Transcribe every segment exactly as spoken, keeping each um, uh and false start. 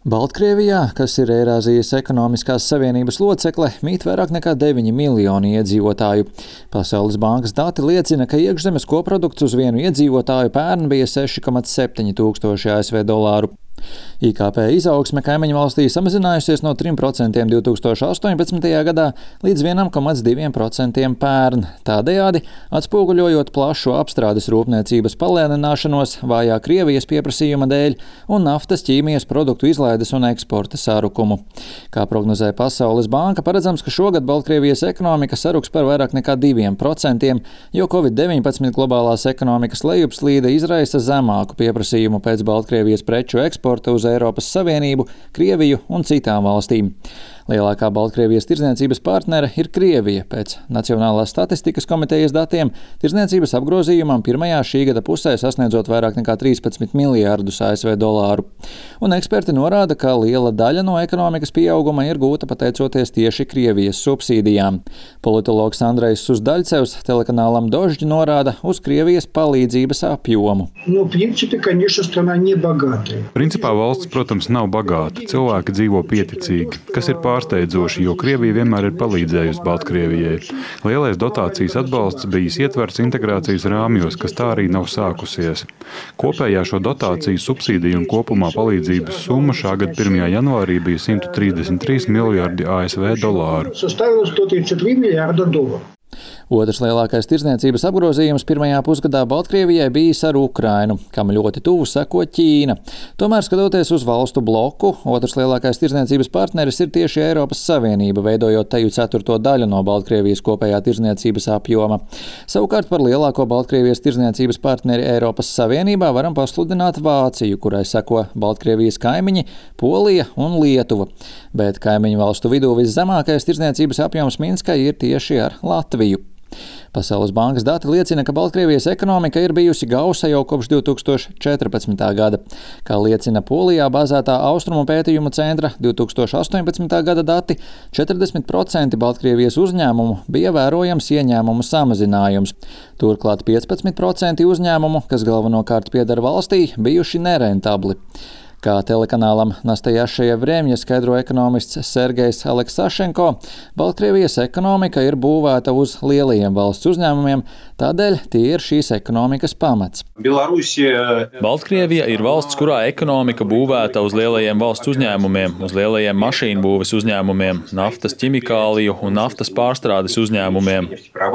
Baltkrievijā, kas ir Eirāzijas ekonomiskās savienības locekle, mīt vairāk nekā deviņi miljoni iedzīvotāju. Pasaules bankas dati liecina, ka iekšzemes koprodukts uz vienu iedzīvotāju pērn bija seši komats septiņi tūkstoši A S V dolāru. I K P izaugsme kaimiņu valstī samazinājusies no trim procentiem divā tūkstoši astoņpadsmitajā gadā līdz vienam komats diviem procentiem pērn, tādējādi atspoguļojot plašu apstrādes rūpniecības palēnināšanos vājā Krievijas pieprasījuma dēļ un naftas ķīmijas produktu izlaides un eksporta sarukumu. Kā prognozē Pasaules banka, paredzams, ka šogad Baltkrievijas ekonomika saruks par vairāk nekā diviem procentiem, jo Covid deviņpadsmit globālās ekonomikas lejupslīde izraisa zemāku pieprasījumu pēc Baltkrievijas preču eksporta uz Eiropas Savienību, Krieviju un citām valstīm. Lielākā Baltkrievijas tirdzniecības partnere ir Krievija. Pēc Nacionālās statistikas komitejas datiem tirdzniecības apgrozījumam pirmajā šī gada pusē sasniedzot vairāk nekā trīspadsmit miljārdus A S V dolāru. Un eksperti norāda, ka liela daļa no ekonomikas pieauguma ir gūta pateicoties tieši Krievijas subsīdijām. Politologs Andrejs Susdaļcevs telekanālam Dožģi norāda uz Krievijas palīdzības apjomu. Nu, principi, конечно, страна не богатая. Principā valsts, protams, nav bagāta. Cilvēki dzīvo pieticīgi, kas ir pārsteidzoši, jo Krievija vienmēr ir palīdzējusi Baltkrievijai. Lielais dotācijas atbalsts bijis ietverts integrācijas rāmjos, kas tā arī nav sākusies. Kopējā šo dotāciju, subsīdiju un kopumā palīdzības summa šā gada pirmajā janvārī bija simt trīsdesmit trīs miljardi A S V dolāru. Составила сто тридцать три миллиарда долларов. Otrs lielākais tirdzniecības apgrozījums pirmajā pusgadā Baltkrievijai bijis ar Ukrainu, kam ļoti tuvu seko Ķīna. Tomēr, skatoties uz valstu bloku, otrs lielākais tirdzniecības partneris ir tieši Eiropas Savienība, veidojot teju ceturto daļu no Baltkrievijas kopējā tirdzniecības apjoma. Savukārt par lielāko Baltkrievijas tirdzniecības partneri Eiropas Savienībā varam pasludināt Vāciju, kurai seko Baltkrievijas kaimiņi Polija un Lietuva. Bet kaimiņu valstu vidū viszemākais tirdzniecības apjoms Minskai ir tieši ar Latviju. Pasaules bankas dati liecina, ka Baltkrievijas ekonomika ir bijusi gausa jau kopš divi tūkstoši četrpadsmitā gada. Kā liecina Polijā bāzētā Austrumu pētījumu centra divi tūkstoši astoņpadsmitā gada dati, četrdesmit procenti Baltkrievijas uzņēmumu bija vērojams ieņēmumu samazinājums. Turklāt piecpadsmit procenti uzņēmumu, kas galvenokārt pieder valstī, bijuši nerentabli. Kā telekanālam Nastajašaja Vremja skaidro ekonomists Sergejs Aleksašenko, Baltkrievijas ekonomika ir būvēta uz lielajiem valsts uzņēmumiem, tādēļ tie ir šīs ekonomikas pamats. Baltkrievija ir valsts, kurā ekonomika būvēta uz lielajiem valsts uzņēmumiem, uz lielajiem mašīnu būves uzņēmumiem, naftas ķimikāliju un naftas pārstrādes uzņēmumiem.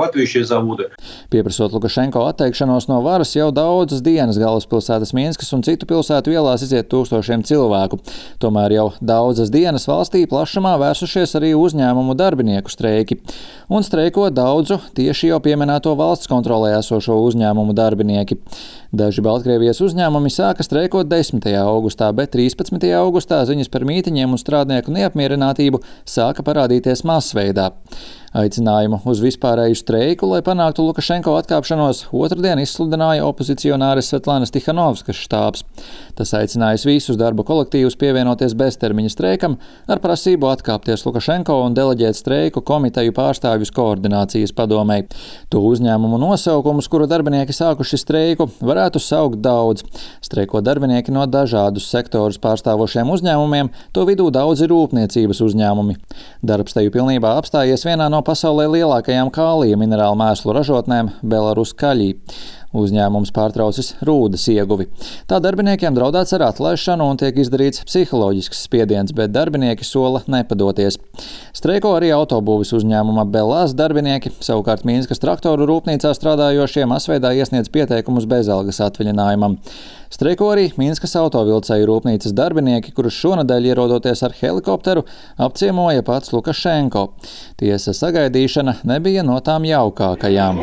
Pieprasot Lukašenko atteikšanos no varas, jau daudzas dienas galvaspilsētas Minskas un citu pilsētu ielās iziet tūkstošiem cilvēku. Tomēr jau daudzas dienas valstī plašumā vērsušies arī uzņēmumu darbinieku streiki. Un streiko daudzu tieši jau pieminēto valsts kontrolē esošo uzņēmumu darbinieki. Daži Baltkrievijas uzņēmumi sāka streikot desmitajā augustā, bet trīspadsmitajā augustā ziņas par mītiņiem un strādnieku neapmierinātību sāka parādīties masveidā. Aicinājumu uz vispārēju streiku, lai panāktu Lukašenko atkāpšanos, otrdien izsludināja opozicionāres Svetlanas Tihanovskas štābs. Tas aicinājis visus darba kolektīvus pievienoties beztermiņa streikam ar prasību atkāpties Lukašenko un deleģēt streiku komiteju pārstāvjus koordinācijas padomei. To uzņēmumu nosaukumus, kuru darbinieki sākuši streiku, varētu saukt daudz. Streiko darbinieki no dažādus sektorus pārstāvošiem uzņēmumiem, to vidū daudzi rūpniecības uzņēmumi. Darbs teju pilnībā apstājies vienā no pasaulē lielākajām kālija minerālu mēslu ražotnēm Belarus Kaļī. Uzņēmums pārtraucis rūdas ieguvi. Tā darbiniekiem draudēts ar atlaišanu un tiek izdarīts psiholoģisks spiediens, bet darbinieki sola nepadoties. Streiko arī autobūves uzņēmuma Belās darbinieki, savukārt Minskas traktoru rūpnīcā strādājošie masveidā iesniedz pieteikumus bezalgas atvaļinājumam. Streiko arī Minskas autovilcēju rūpnīcas darbinieki, kurus šonadēļ ierodoties ar helikopteru apciemoja pats Lukašenko. Tiesa sagaidīšana nebija no tām jaukākajām.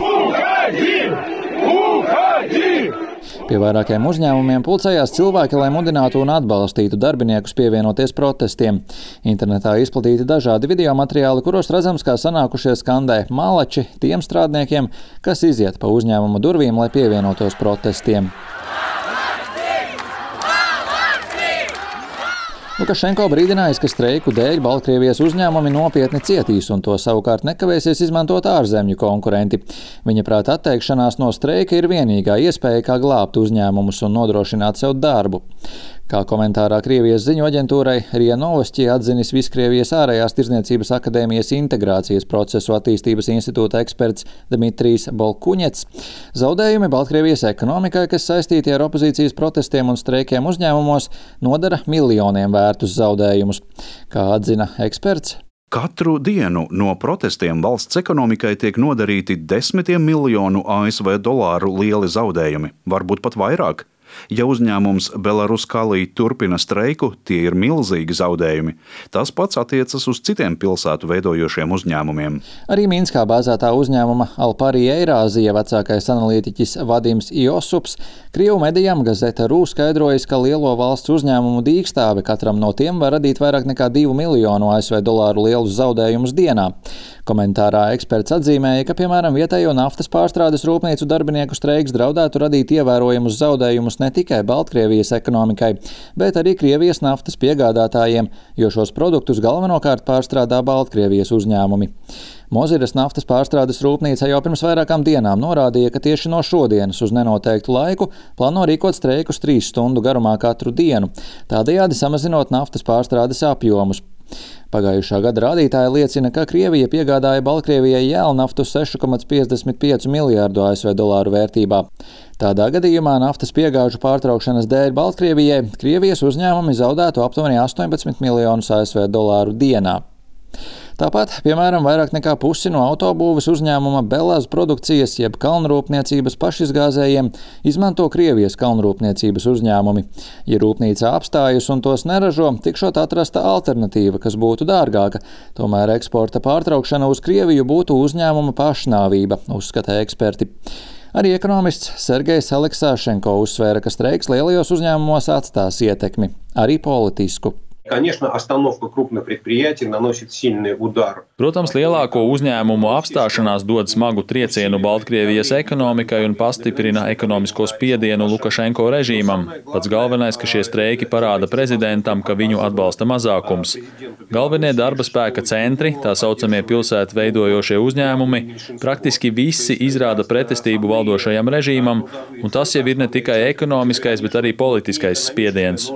Pie vairākiem uzņēmumiem pulcējās cilvēki, lai mudinātu un atbalstītu darbiniekus pievienoties protestiem. Internetā izplatīti dažādi video materiāli, kuros redzams, kā sanākušie skandē malači tiem strādniekiem, kas iziet pa uzņēmumu durvīm, lai pievienotos protestiem. Lukašenko brīdinājis, ka streiku dēļ Baltkrievijas uzņēmumi nopietni cietīs un to savukārt nekavēsies izmantot ārzemju konkurenti. Viņa prāt atteikšanās no streika ir vienīgā iespēja, kā glābt uzņēmumus un nodrošināt sev darbu. Kā komentārā Krievijas ziņu aģentūrai RIA Novosti atzinis Viskrievijas ārējās tirdzniecības akadēmijas integrācijas procesu attīstības institūta eksperts Dmitrijs Bolkuņets, zaudējumi Baltkrievijas ekonomikai, kas saistīti ar opozīcijas protestiem un streikiem uzņēmumos, nodara miljoniem vērtus zaudējumus. Kā atzina eksperts, katru dienu no protestiem valsts ekonomikai tiek nodarīti desmitiem miljonu A S V dolāru lieli zaudējumi, varbūt pat vairāk. Ja uzņēmums Belaruskali turpina streiku, tie ir milzīgi zaudējumi. Tas pats attiecas uz citiem pilsētu veidojošiem uzņēmumiem. Arī Minskā bāzētā uzņēmuma Alpari Eirāzija vecākais analītiķis Vadims Iosups Krievu medijām Gazeta R U skaidrojas, ka lielo valsts uzņēmumu dīkstāve katram no tiem var radīt vairāk nekā divu miljonu A S V dolāru lielus zaudējumus dienā. Komentārā eksperts atzīmēja, ka, piemēram, vietējo naftas pārstrādes rūpnīcu darbinieku streiks draudētu radīt ievērojumus zaudējumus ne tikai Baltkrievijas ekonomikai, bet arī Krievijas naftas piegādātājiem, jo šos produktus galvenokārt pārstrādā Baltkrievijas uzņēmumi. Moziras naftas pārstrādes rūpnīca jau pirms vairākām dienām norādīja, ka tieši no šodienas uz nenoteiktu laiku plāno rīkot streikus trīs stundu garumā katru dienu, tādējādi samazinot naftas pārstrādes apjomus. Pagājušā gada rādītāji liecina, ka Krievija piegādāja Baltkrievijai jēlnaftu seši komats piecdesmit pieci miljārdu A S V dolāru vērtībā. Tādā gadījumā naftas piegāžu pārtraukšanas dēļ Baltkrievijai Krievijas uzņēmumi zaudētu aptuveni astoņpadsmit miljonus A S V dolāru dienā. Tāpat, piemēram, vairāk nekā pusi no autobūves uzņēmuma Belaz produkcijas jeb kalnrūpniecības pašizgāzējiem izmanto Krievijas kalnrūpniecības uzņēmumi. Ja rūpnīca apstājas un tos neražo, tikšot atrasta alternatīva, kas būtu dārgāka. Tomēr eksporta pārtraukšana uz Krieviju būtu uzņēmuma pašnāvība, uzskata eksperti. Arī ekonomists Sergejs Aleksāšenko uzsvēra, ka streiks lielajos uzņēmumos atstās ietekmi, arī politisku. Конечно, остановка крупных предприятий наносит сильный удар. Protams, lielāko uzņēmumu apstāšanās dod smagu triecienu Baltkrievijas ekonomikai un pastiprina ekonomisko spiedienu Lukašenko režīmam. Pats galvenais, ka šie streiki parāda prezidentam, ka viņu atbalsta mazākums. Galvenie darba spēka centri, tā saucamie pilsētu veidojošie uzņēmumi, praktiski visi izrāda pretestību valdošajam režīmam, un tas jau ir ne tikai ekonomiskais, bet arī politiskais spiediens.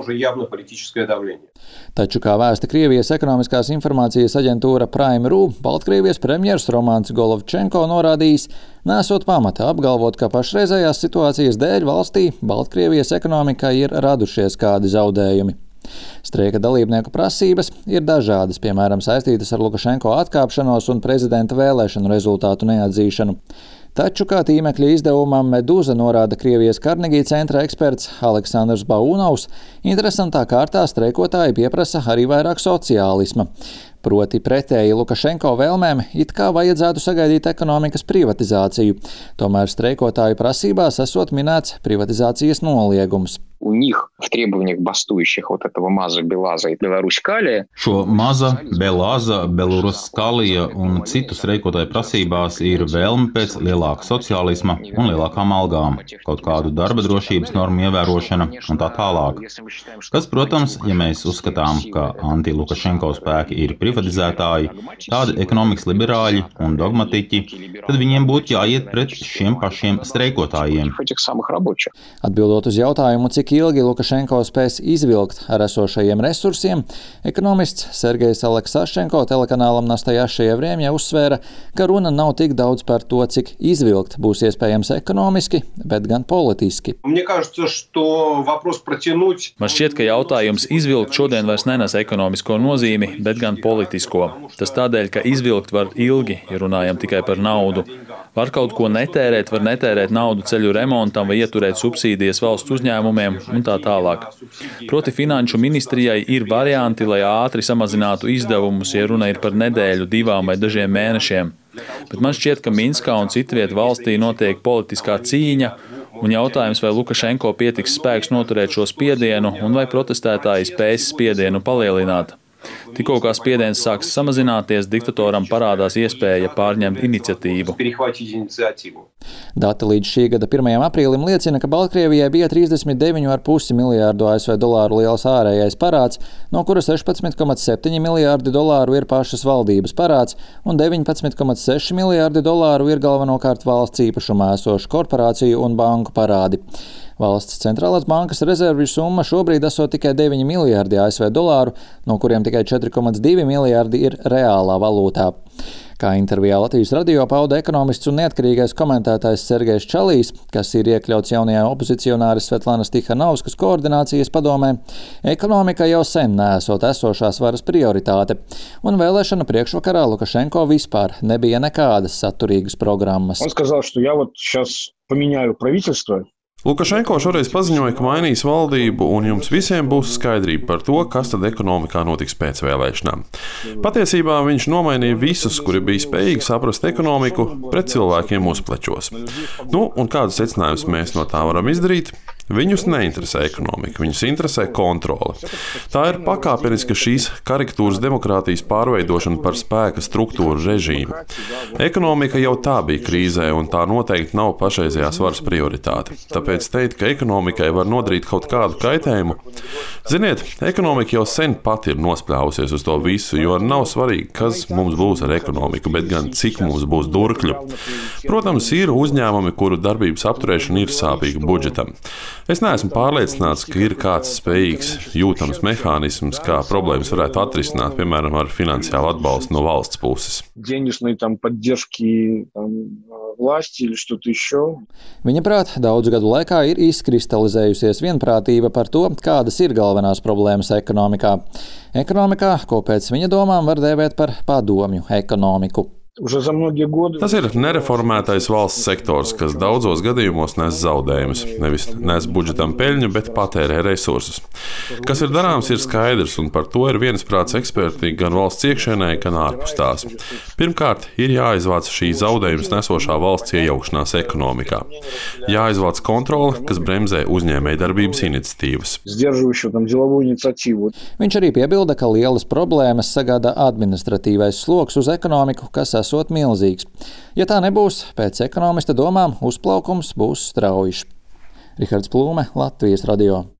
Taču, kā vēsta Krievijas ekonomiskās informācijas aģentūra Prime R U, Baltkrievijas premjers Romans Golovčenko norādījis, nesot pamata apgalvot, ka pašreizējās situācijas dēļ valstī Baltkrievijas ekonomikai ir radušies kādi zaudējumi. Streika dalībnieku prasības ir dažādas, piemēram, saistītas ar Lukašenko atkāpšanos un prezidenta vēlēšanu rezultātu neatzīšanu. Taču, kā tīmekļa izdevumam Meduza norāda Krievijas Carnegie centra eksperts Aleksandrs Baunovs, interesantā kārtā streikotāji pieprasa arī vairāk sociālisma. Proti pretēji Lukašenko vēlmēm it kā vajadzētu sagaidīt ekonomikas privatizāciju. Tomēr streikotāju prasībās esot minēts privatizācijas noliegums. У них в требованиях бастующих вот этого МАЗа, Белаза и Беларуskali. Šo MAZA, Belāza, Belaruskalija un citu streikotāju prasībās ir vēlme pēc lielāka sociālisma un lielākām algām, kaut kādu darba drošības normu ievērošana un tā tālāk. Kas, protams, ja mēs uzskatām, ka anti-Lukašenko spēki ir privatizētāji, tādi ekonomikas liberāļi un dogmatiķi, tad viņiem būtu jāiet pret šiem pašiem streikotājiem. Atbildot uz jautājumu, cik ilgi Lukašenko spēs izvilkt ar esošajiem resursiem, ekonomists Sergejs Aleksāšenko telekanālam Nastajašaja Vremja uzsvēra, ka runa nav tik daudz par to, cik izvilkt būs iespējams ekonomiski, bet gan politiski. Man šķiet, ka jautājums izvilkt šodien vairs nenes ekonomisko nozīmi, bet gan politisko. Tas tādēļ, ka izvilkt var ilgi, ja runājam tikai par naudu. Var kaut ko netērēt, var netērēt naudu ceļu remontam vai ieturēt subsīdijas valsts uzņēmumiem un tā tālāk. Proti finanšu ministrijai ir varianti, lai ātri samazinātu izdevumus, ja runa ir par nedēļu, divām vai dažiem mēnešiem. Bet man šķiet, ka Minskā un citviet valstī notiek politiskā cīņa, un jautājums, vai Lukašenko pietiks spēks noturēt šo spiedienu un vai protestētāji spēs spiedienu palielināt. Tikko kā spiediens sāks samazināties, diktatoram parādās iespēja pārņemt iniciatīvu. Dati līdz šī gada pirmajam aprīlim liecina, ka Baltkrievijai bija trīsdesmit deviņi komats pieci miljārdu A S V dolāru liels ārējais parāds, no kura sešpadsmit komats septiņi miljārdi dolāru ir pašas valdības parāds un deviņpadsmit komats seši miljārdi dolāru ir galvenokārt valsts īpašumā esošu korporāciju un banku parādi. Valsts centrālās bankas rezervju summa šobrīd esot tikai deviņi miljardi A S V dolāru, no kuriem tikai četri komats divi miljardi ir reālā valūtā. Kā intervijā Latvijas radio pauda ekonomists un neatkarīgais komentētājs Sergejs Čalīs, kas ir iekļauts jaunajā opozicionāres Svetlanas Tihanovskas koordinācijas padomē, ekonomika jau sen neesot esošās varas prioritāte, un vēlēšanu priekšvakarā Lukašenko vispār nebija nekādas saturīgas programmas. Он сказал, что я вот сейчас поменяю правительство. Lukašenko šoreiz paziņoja, ka mainīs valdību un jums visiem būs skaidrība par to, kas tad ekonomikā notiks pēc vēlēšanām. Patiesībā viņš nomainīja visus, kuri bija spējīgi saprast ekonomiku, pret cilvēkiem uz plečos. Nu, un kādus secinājumus mēs no tā varam izdarīt? Viņus neinteresē ekonomika, viņus interesē kontrole. Tā ir pakāpeniska šīs karikatūras demokrātijas pārveidošana par spēka struktūru režīmu. Ekonomika jau tā bija krīzē, un tā noteikti nav pašreizējās varas prioritāte. Tāpēc teikt, ka ekonomikai var nodarīt kaut kādu kaitējumu. Ziniet, ekonomika jau sen pat ir nospļāvusies uz to visu, jo nav svarīgi, kas mums būs ar ekonomiku, bet gan cik mums būs durkļu. Protams, ir uzņēmumi, kuru darbības apturēšana ir sāpīga budžetam. Es neesmu pārliecināts, ka ir kāds spējīgs, jūtams mehānisms, kā problēmas varētu atrisināt, piemēram, ar finansiālu atbalstu no valsts puses. Денежной там поддержки там, власти или что-то еще. Viņa prāt, daudzu gadu laikā ir izkristalizējusies vienprātība par to, kādas ir galvenās problēmas ekonomikā. Ekonomikā, ko pēc viņa domām var dēvēt par padomju ekonomiku. Tas ir nereformētais valsts sektors, kas daudzos gadījumos nes zaudējumus. Nevis nes budžetam peļņu, bet patērē resursus. Kas ir darāms, ir skaidrs, un par to ir viensprāts eksperti gan valsts iekšienē, gan ārpus tās. Pirmkārt, ir jāizvāc šī zaudējumus nesošā valsts iejaukšanās ekonomikā. Jāizvāc kontrole, kas bremzē uzņēmējdarbības iniciatīvas. Viņš arī piebilda, ka lielas problēmas sagādā administratīvais sloks uz ekonomiku, kas esot milzīgs. Ja tā nebūs, pēc ekonomista domām uzplaukums būs straujišs. Rihards Plūme, Latvijas radio.